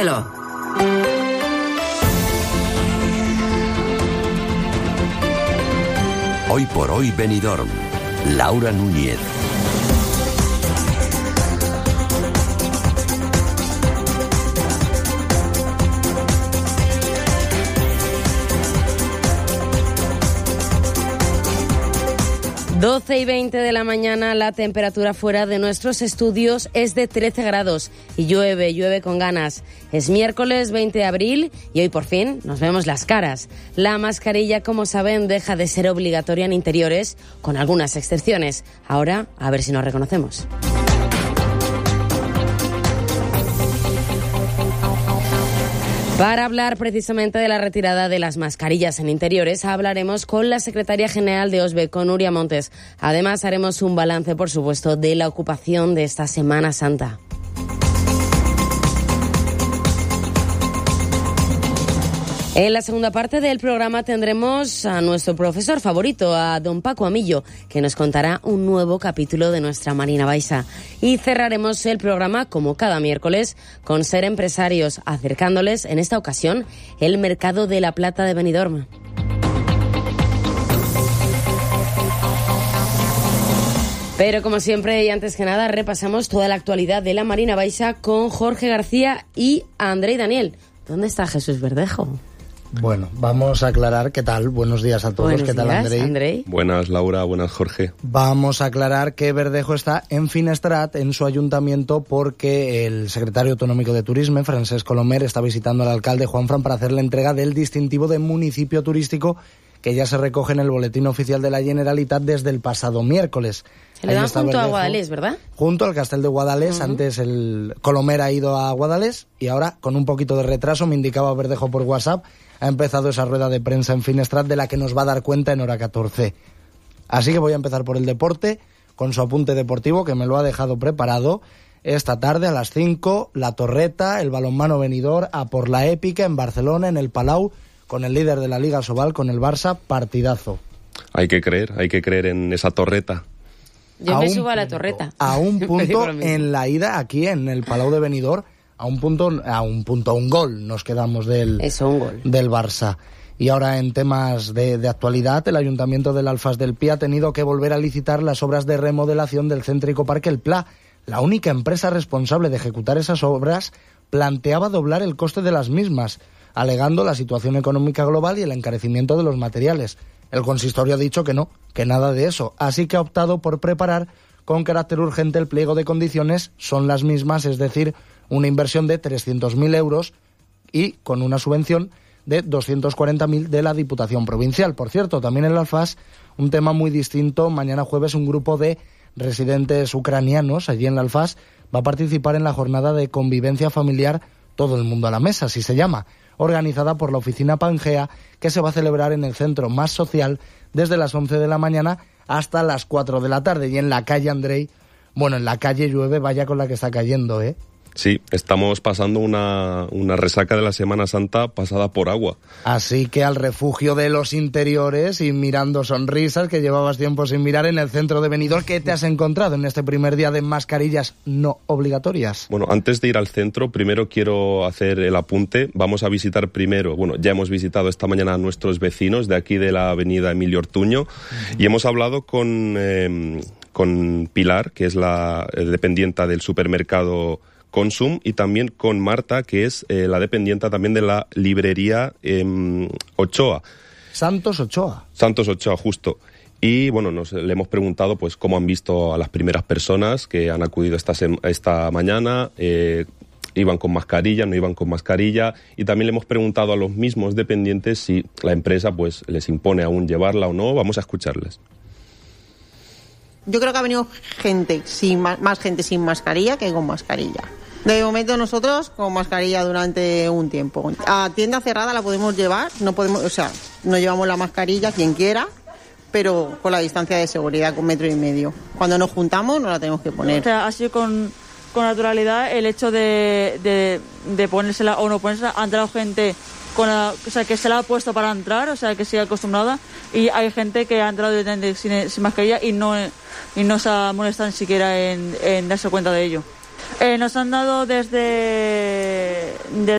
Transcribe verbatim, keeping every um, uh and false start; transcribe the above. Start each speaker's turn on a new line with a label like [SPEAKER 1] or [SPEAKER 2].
[SPEAKER 1] Dímelo.
[SPEAKER 2] Hoy por hoy Benidorm. Laura Núñez.
[SPEAKER 3] doce y veinte de la mañana, la temperatura fuera de nuestros estudios es de trece grados y llueve, llueve con ganas. Es miércoles veinte de abril y hoy por fin nos vemos las caras. La mascarilla, como saben, deja de ser obligatoria en interiores, con algunas excepciones. Ahora, a ver si nos reconocemos. Para hablar precisamente de la retirada de las mascarillas en interiores, hablaremos con la secretaria general de O S B E, con Nuria Montes. Además, haremos un balance, por supuesto, de la ocupación de esta Semana Santa. En la segunda parte del programa tendremos a nuestro profesor favorito, a don Paco Amillo, que nos contará un nuevo capítulo de nuestra Marina Baixa. Y cerraremos el programa, como cada miércoles, con Ser Empresarios, acercándoles, en esta ocasión, el mercado de la plata de Benidorm. Pero como siempre y antes que nada, repasamos toda la actualidad de la Marina Baixa con Jorge García y Andrei Daniel. ¿Dónde está Jesús Verdejo?
[SPEAKER 4] Bueno, vamos a aclarar qué tal. Buenos días a todos.
[SPEAKER 3] Buenos
[SPEAKER 4] ¿Qué tal,
[SPEAKER 3] días,
[SPEAKER 4] Andrei?
[SPEAKER 3] Andrei?
[SPEAKER 5] Buenas, Laura. Buenas, Jorge.
[SPEAKER 4] Vamos a aclarar que Verdejo está en Finestrat, en su ayuntamiento, porque el secretario autonómico de Turisme, Francesc Colomer, está visitando al alcalde Juanfran para hacer la entrega del distintivo de municipio turístico que ya se recoge en el boletín oficial de la Generalitat desde el pasado miércoles.
[SPEAKER 3] Se le dan junto Verdejo, a Guadalés, ¿verdad? Junto al Castel de Guadalés. Uh-huh. Antes el Colomer ha ido a Guadalés y ahora, con un poquito de retraso, me indicaba Verdejo por WhatsApp, ha empezado esa rueda de prensa en Finestrat de la que nos va a dar cuenta en hora catorce. Así que voy a empezar por el deporte, con su apunte deportivo, que me lo ha dejado preparado. Esta tarde a las cinco, la Torreta, el balonmano Benidorm, a por la épica en Barcelona, en el Palau, con el líder de la Liga Sobal, con el Barça, partidazo.
[SPEAKER 5] Hay que creer, hay que creer en esa Torreta.
[SPEAKER 3] Yo a me subo a la Torreta.
[SPEAKER 4] A un punto en la ida aquí en el Palau de Benidorm, a un punto, a un punto, a un gol nos quedamos del,
[SPEAKER 3] Eso, un gol.
[SPEAKER 4] del Barça. Y ahora en temas de, de actualidad, el Ayuntamiento del Alfás del Pi ha tenido que volver a licitar las obras de remodelación del céntrico Parque El Pla. La única empresa responsable de ejecutar esas obras planteaba doblar el coste de las mismas, alegando la situación económica global y el encarecimiento de los materiales. El consistorio ha dicho que no, que nada de eso, así que ha optado por preparar con carácter urgente el pliego de condiciones, son las mismas, es decir, una inversión de trescientos mil euros y con una subvención de doscientos cuarenta mil de la Diputación Provincial. Por cierto, también en el Alfás, un tema muy distinto, mañana jueves un grupo de residentes ucranianos allí en el Alfás va a participar en la jornada de convivencia familiar Todo el Mundo a la Mesa, así se llama, organizada por la Oficina Pangea, que se va a celebrar en el Centro Más Social desde las once de la mañana hasta las cuatro de la tarde. Y en la calle, Andrei, bueno, en la calle llueve, vaya con la que está cayendo, ¿eh?
[SPEAKER 5] Sí, estamos pasando una, una resaca de la Semana Santa pasada por agua.
[SPEAKER 4] Así que al refugio de los interiores y mirando sonrisas que llevabas tiempo sin mirar en el centro de Benidorm, ¿qué te has encontrado en este primer día de mascarillas no obligatorias?
[SPEAKER 5] Bueno, antes de ir al centro, primero quiero hacer el apunte. Vamos a visitar primero, bueno, ya hemos visitado esta mañana a nuestros vecinos de aquí de la avenida Emilio Ortuño uh-huh. y hemos hablado con, eh, con Pilar, que es la eh, dependienta del supermercado Consum, y también con Marta, que es eh, la dependienta también de la librería eh, Ochoa.
[SPEAKER 4] Santos Ochoa.
[SPEAKER 5] Santos Ochoa, justo. Y bueno, nos le hemos preguntado pues cómo han visto a las primeras personas que han acudido esta, sem- esta mañana, eh, iban con mascarilla, no iban con mascarilla, y también le hemos preguntado a los mismos dependientes si la empresa pues les impone aún llevarla o no. Vamos a escucharles.
[SPEAKER 6] Yo creo que ha venido gente sin más gente sin mascarilla que con mascarilla. De momento nosotros con mascarilla durante un tiempo. A tienda cerrada la podemos llevar, no podemos, o sea, no llevamos la mascarilla quien quiera, pero con la distancia de seguridad, con metro y medio. Cuando nos juntamos no la tenemos que poner.
[SPEAKER 7] O sea, ha sido con, con naturalidad el hecho de, de, de ponérsela o no ponérsela. Ha entrado gente con la, o sea, que se la ha puesto para entrar, o sea, que sigue acostumbrada, y hay gente que ha entrado directamente sin, sin mascarilla y no, y no se ha molestado ni siquiera en, en darse cuenta de ello. Eh, nos han dado desde, desde